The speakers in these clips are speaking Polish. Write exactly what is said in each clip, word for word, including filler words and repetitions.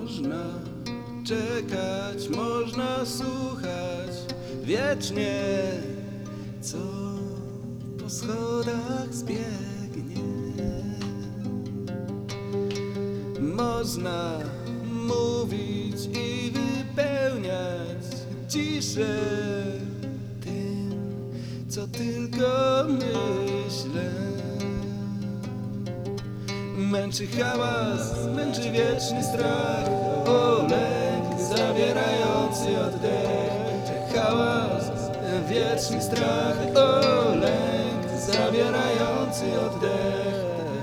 Można czekać, można słuchać wiecznie, co po schodach zbiegnie. Można mówić i wypełniać ciszę tym, co tylko myślę. Męczy hałas, męczy wieczny strach, o lęk zawierający oddech. Hałas, wieczny strach, o lęk zawierający oddech.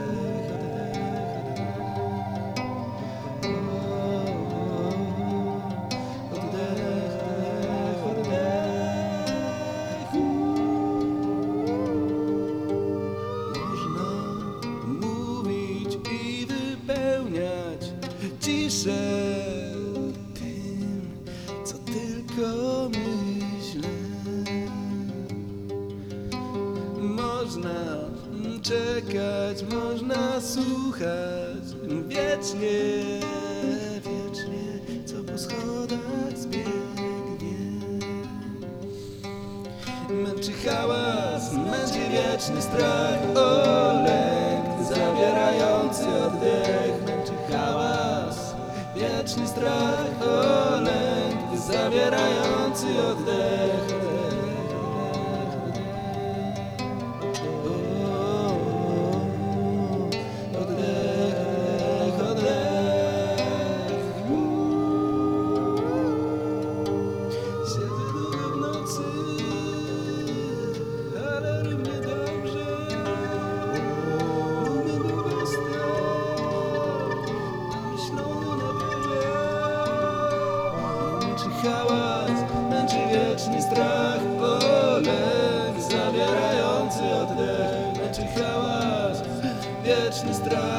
Ciszę tym, co tylko myślę. Można czekać, można słuchać wiecznie, wiecznie, co po schodach zbiegnie. Męczy hałas, męczy wieczny strach, o lęk zawierający oddech. Męczy hałas, wieczny strach, o lęk zawierający oddech. Oddech, oddech. Siedzę długo w nocy, ale równie dobrze umiem długo stać, namyślony na wierzę. Męczy hałas, męczy wieczny strach, o lęk zawierający oddech. Męczy hałas, wieczny strach.